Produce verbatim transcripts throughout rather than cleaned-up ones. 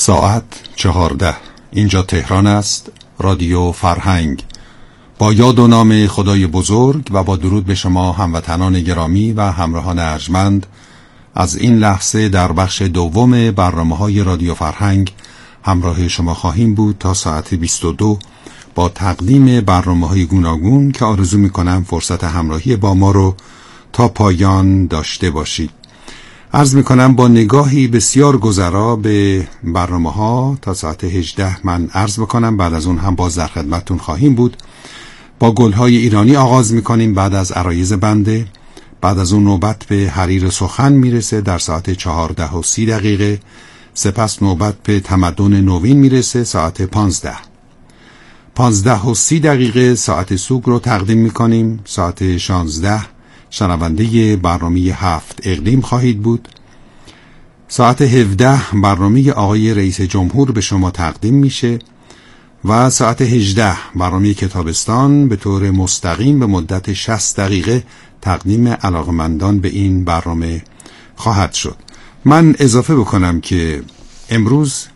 ساعت چهارده. اینجا تهران است، رادیو فرهنگ. با یاد و نام خدای بزرگ و با درود به شما هموطنان گرامی و همراهان ارجمند، از این لحظه در بخش دوم برنامه‌های رادیو فرهنگ همراه شما خواهیم بود تا ساعت بیست و دو با تقدیم برنامه‌های گوناگون که آرزو می‌کنم فرصت همراهی با ما رو تا پایان داشته باشید. عرض می‌کنم با نگاهی بسیار گذرا به برنامه‌ها تا ساعت هجده من عرض بکنم، بعد از اون هم باز در خدمتتون خواهیم بود. با گل‌های ایرانی آغاز می‌کنیم، بعد از عرایض بنده، بعد از اون نوبت به حریر سخن میرسه در ساعت چهارده و سی دقیقه، سپس نوبت به تمدن نوین میرسه ساعت پانزده. پانزده و سی دقیقه ساعت سوگ رو تقدیم میکنیم. ساعت شانزده شنونده برنامه هفت اقلیم خواهید بود. ساعت هفده برنامه آقای رئیس جمهور به شما تقدیم میشه و ساعت هجده برنامه کتابستان به طور مستقیم به مدت شصت دقیقه تقدیم علاقمندان به این برنامه خواهد شد. من اضافه بکنم که امروز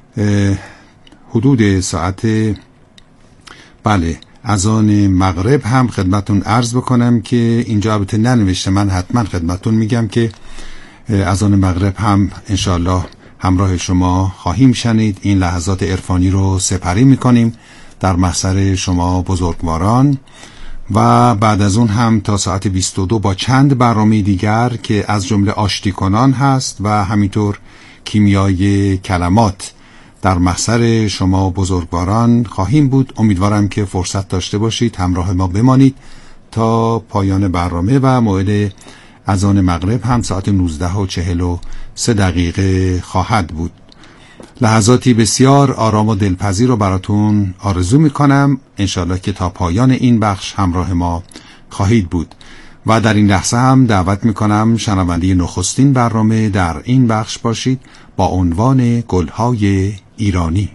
حدود ساعت بله اذان مغرب هم خدمتون عرض بکنم که اینجا البته ننوشته، من حتما خدمتون میگم که اذان مغرب هم انشاءالله همراه شما خواهیم شنید. این لحظات عرفانی رو سپری میکنیم در محضر شما بزرگواران و بعد از اون هم تا ساعت بیست و دو با چند برنامه دیگر که از جمله آشتی کنان هست و همینطور کیمیای کلمات در محضر شما بزرگواران خواهیم بود. امیدوارم که فرصت داشته باشید همراه ما بمانید تا پایان برنامه و موعد اذان مغرب هم ساعت نوزده و چهل و سه دقیقه خواهد بود. لحظاتی بسیار آرام و دلپذیر رو براتون آرزو میکنم. انشالله که تا پایان این بخش همراه ما خواهید بود و در این لحظه هم دعوت میکنم شنونده نخستین برنامه در این بخش باشید با عنوان گلهای ایرانی.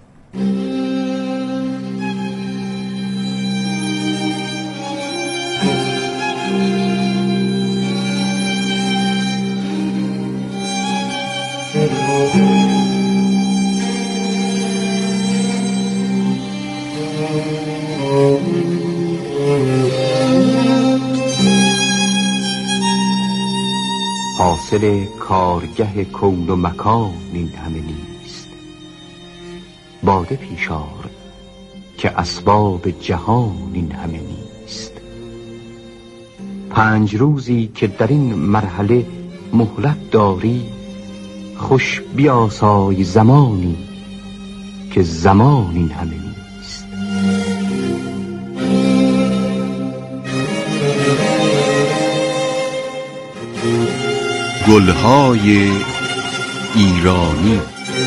حاصل کارگه کون و مکان این همه نیست. باده پیشار که اسباب جهان این همه نیست. پنج روزی که در این مرحله مهلت داری، خوش بیاسای زمانی که زمان این همه نیست. گلهای ایرانی.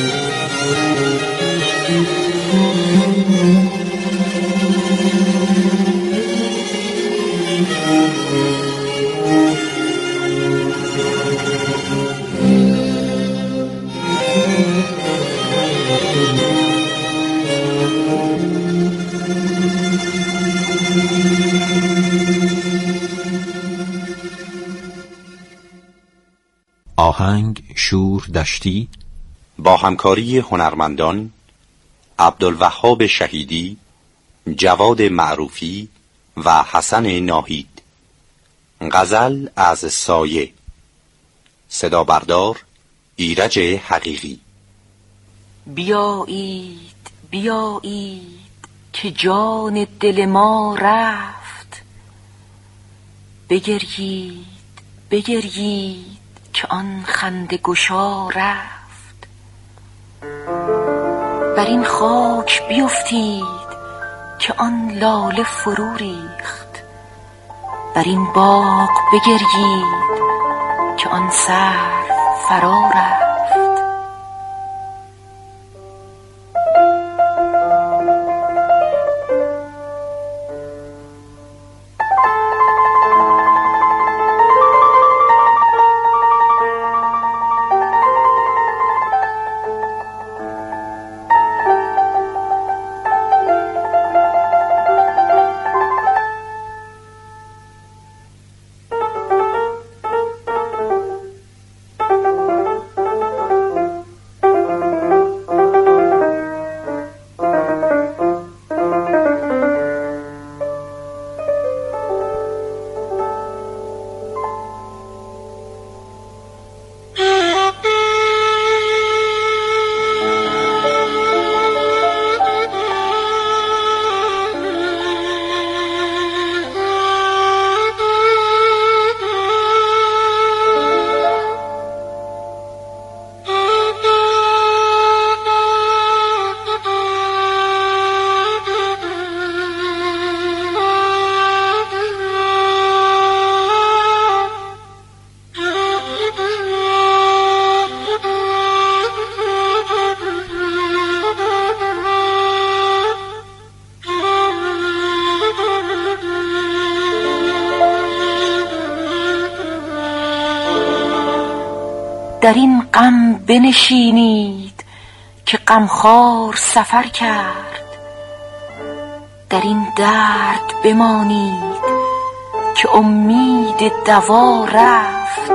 آهنگ شور دشتی با همکاری هنرمندان عبدالوهاب شهیدی، جواد معروفی و حسن ناهید. غزل از سایه. صدا بردار ایرج حقیقی. بیایید بیایید که جان دل ما رفت، بگریید بگریید که آن خنده گشا رفت. بر این خاک بیفتید که آن لاله فرو ریخت، بر این باغ بگریید که آن سرو فرا رفت. در این غم بنشینید که غمخوار سفر کرد، در این درد بمانید که امید دوا رفت.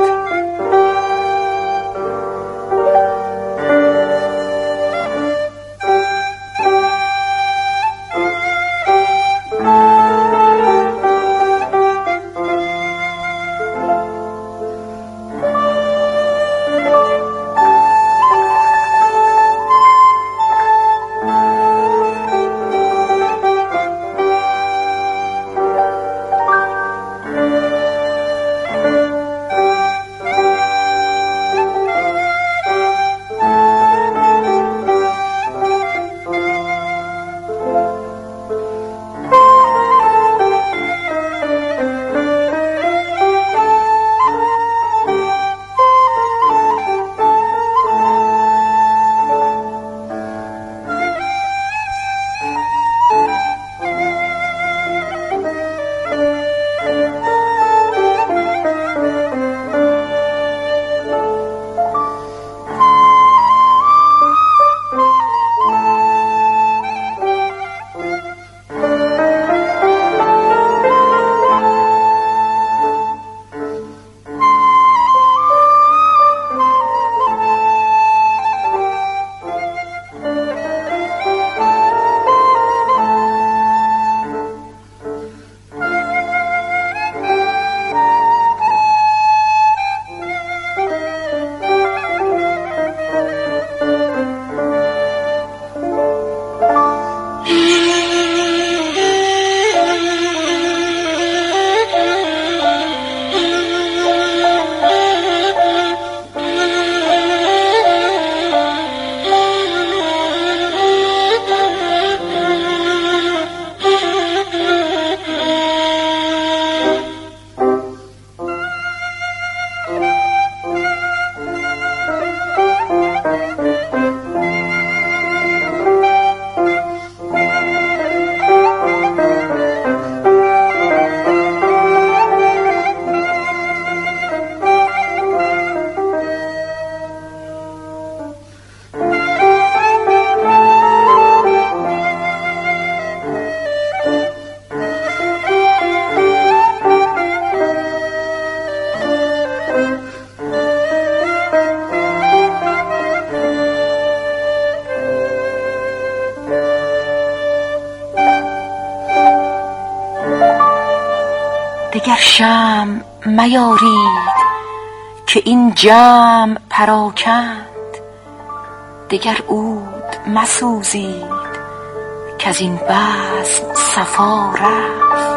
دگر شمع میارید که این جمع پراکند، دگر عود مسوزید که از این بزم صفا رفت.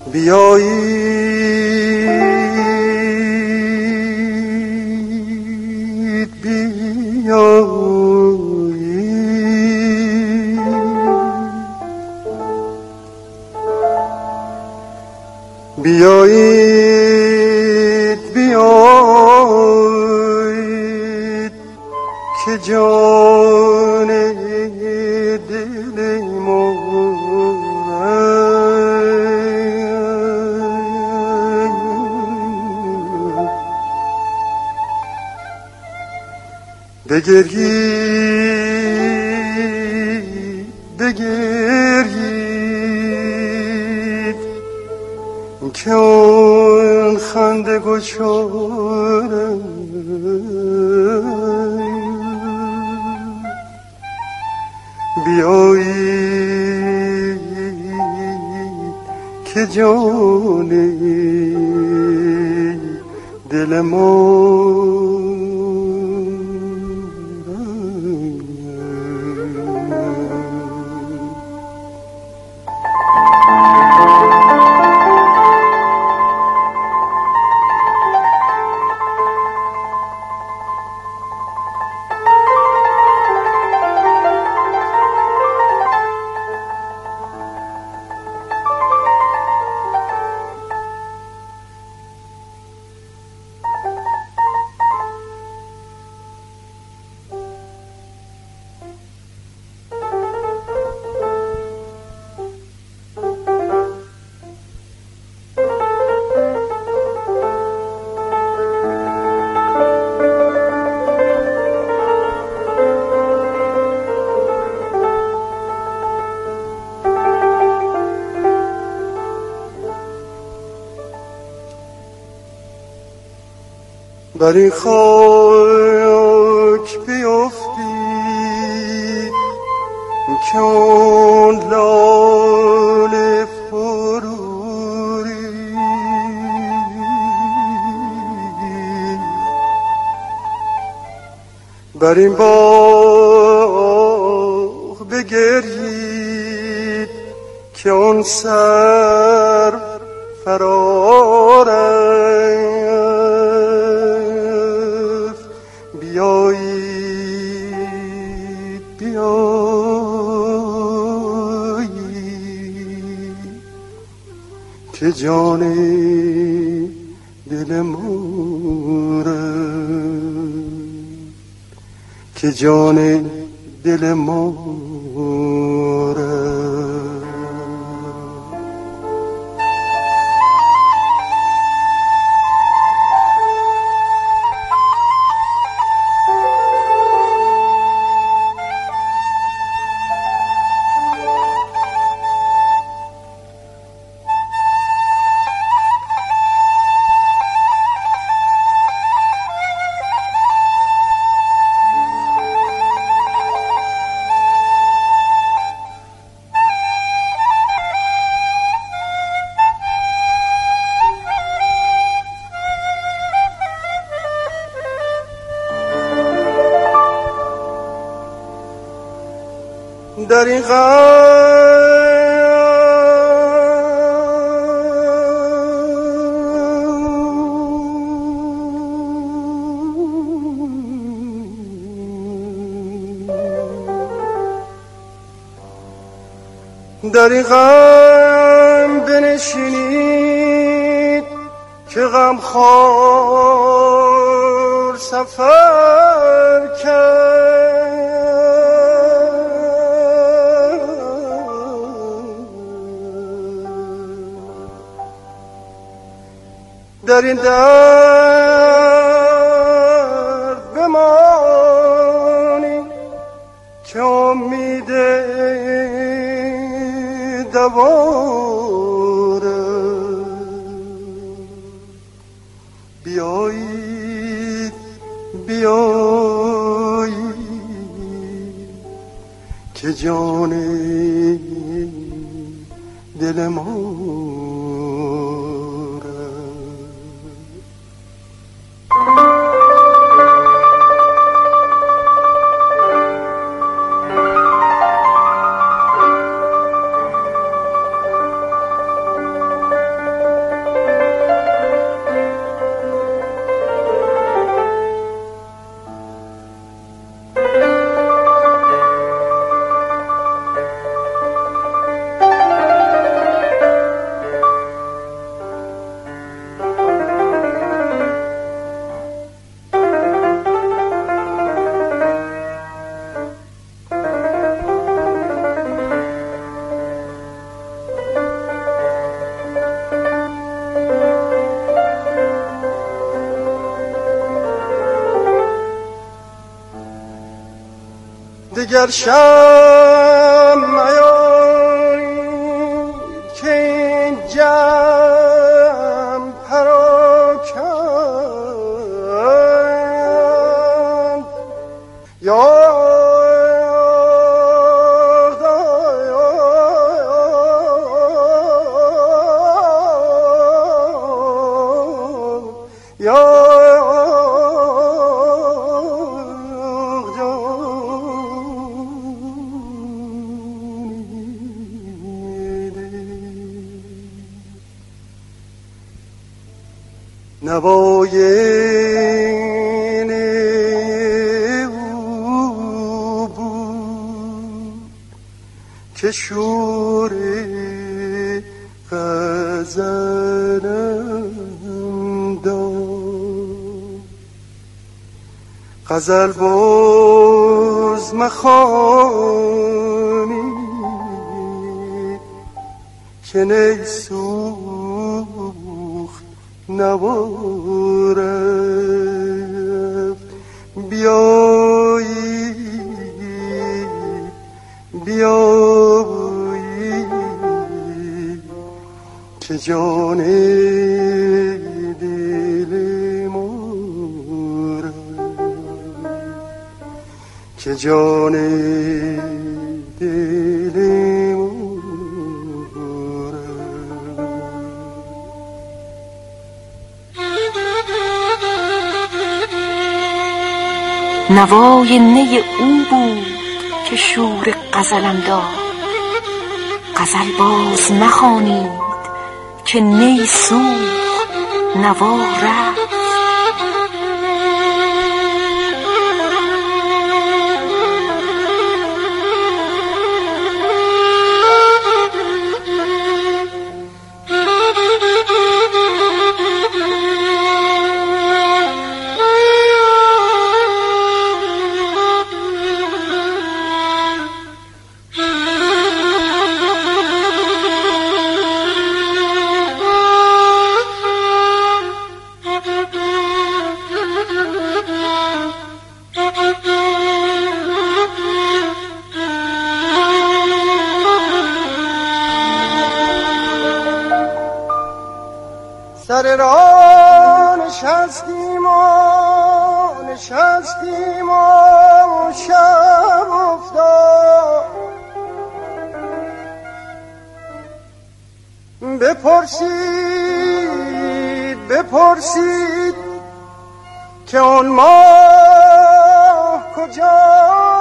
بیایید بیایید بیایید بیایید که جان دل ما بگرید بگرید که اون خنده گشاره بیایید که جان دل ما بر این خاک بیفتید که اون لاله فروری بر این باغ بگرید که اون سر فراره بیایید بیایید که جان دل موره که جان دل موره در این غم در این غم بنشینید که غم خوار سفر کرد در این درد بمانی که امید دواره بیایید بیایید که جان دل ما دگر شم میارید که این جمع پراکند یا نوای او بود که شور غزلم داد. غزل باز مخوانی که نیسوخت نوارفت. بیایی بیایی که جان دل ما که جان دل ما نوای نی او بود که شور غزلم داد. غزل باز مخوانید که نی سوخت نوا رفت. سر راه نشستیم و نشستیم و شب افتاد. بپرسید بپرسید که اون ماه کجا؟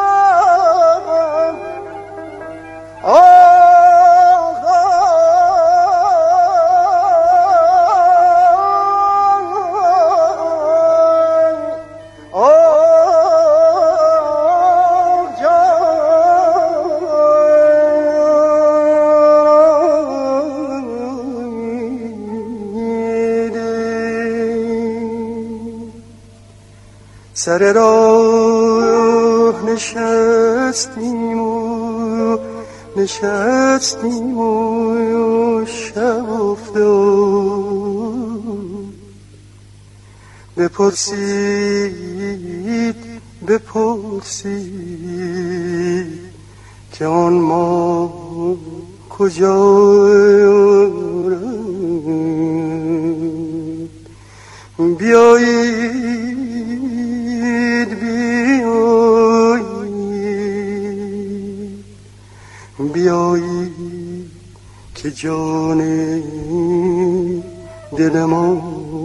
سر راه نشستیم و نشستیم و شب افتاد. بپرسید بپرسید که آن ما کجا رفت. بیایید بیایی که جان دل ما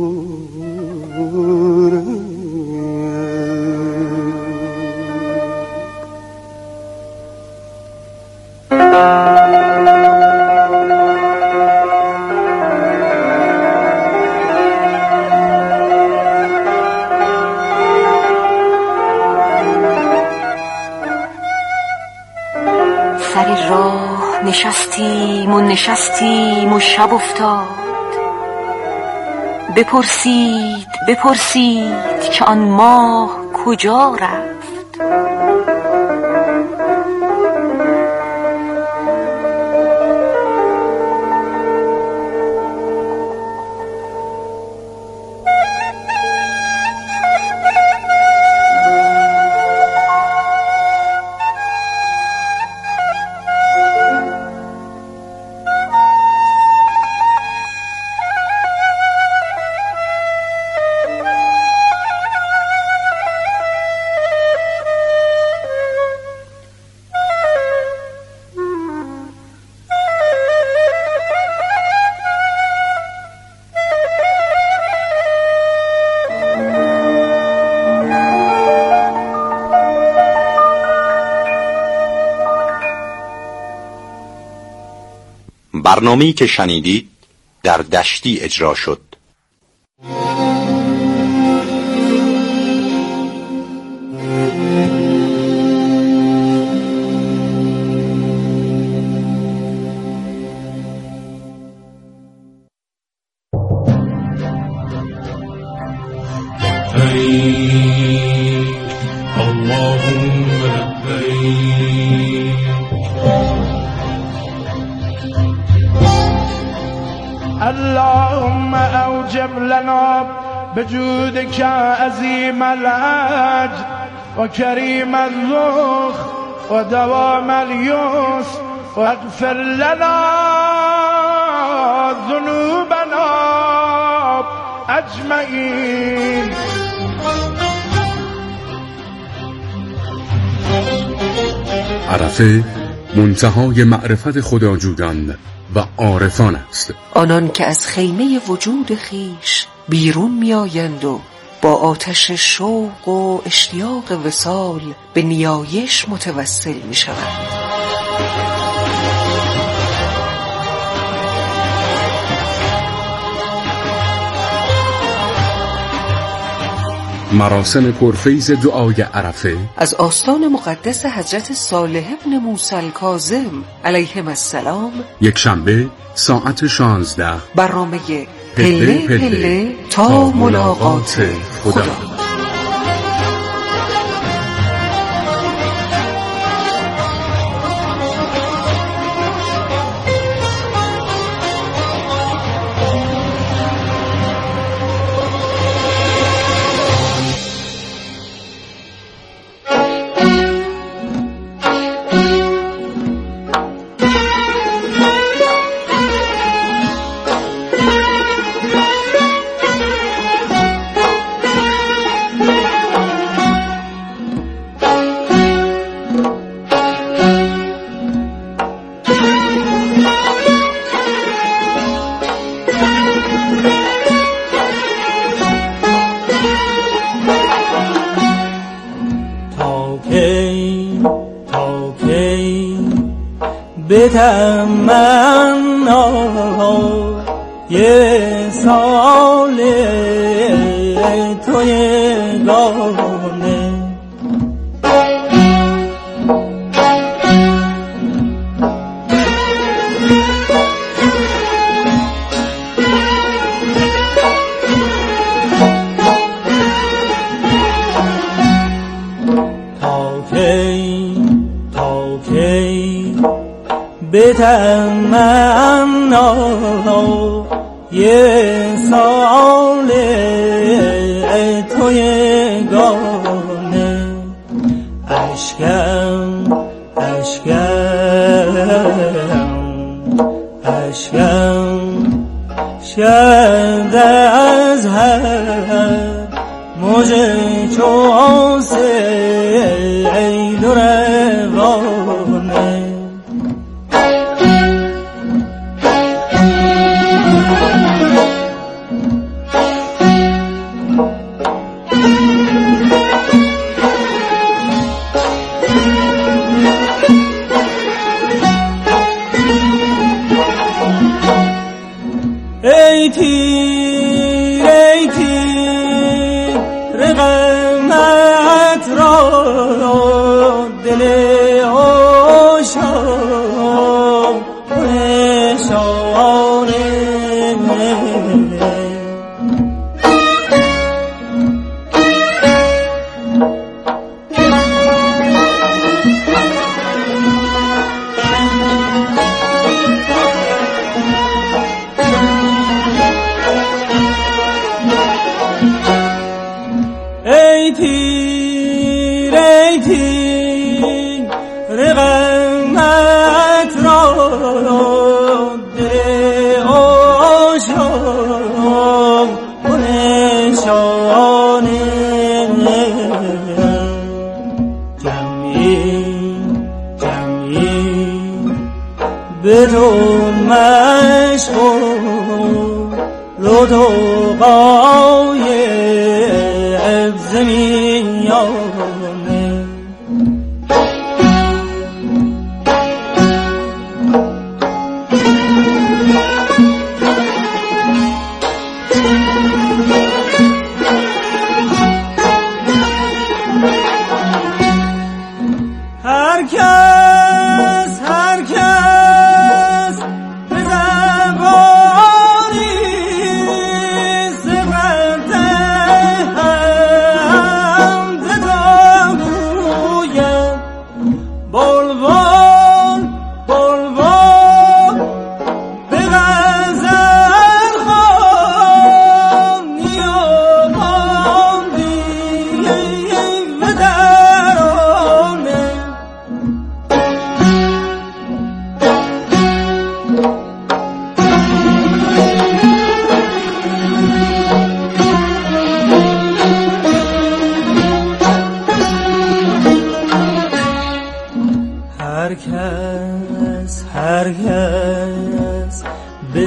سر راه نشستیم و نشستیم و شب افتاد. بپرسید بپرسید که آن ماه کجا رفت. برنامه‌ای که شنیدید در دشتی اجرا شد. اللهم اوجب لنا بجودك عظيم الأجر وكريم الذخر ودوام اليسر واغفر لنا ذنوبنا اجمعین. عرفه منتهای معرفت خداجویان و عارفان است، آنان که از خیمه وجود خیش بیرون می آیند و با آتش شوق و اشتیاق وصال به نیایش متوسل می شوند. مراسم پرفیض دعای عرفه از آستان مقدس حضرت صالح ابن موسی الکاظم علیهم السلام، یک شنبه ساعت شانزده، برنامه پله پله, پله تا ملاقات خدا, خدا. بتمنا یه سال توی گانه تا کی تا کی بتمنا یه سال توی گانه اشکم اشکم اشکم شد از هر موج چون سیل و روانه ای تیر ای تیر رقمت را دل آشام پرشانه ای تیر ای تیر رقمت را دل آشام پرشانه جمعی جمعی بدون مشغول رو تو قایب زمین یا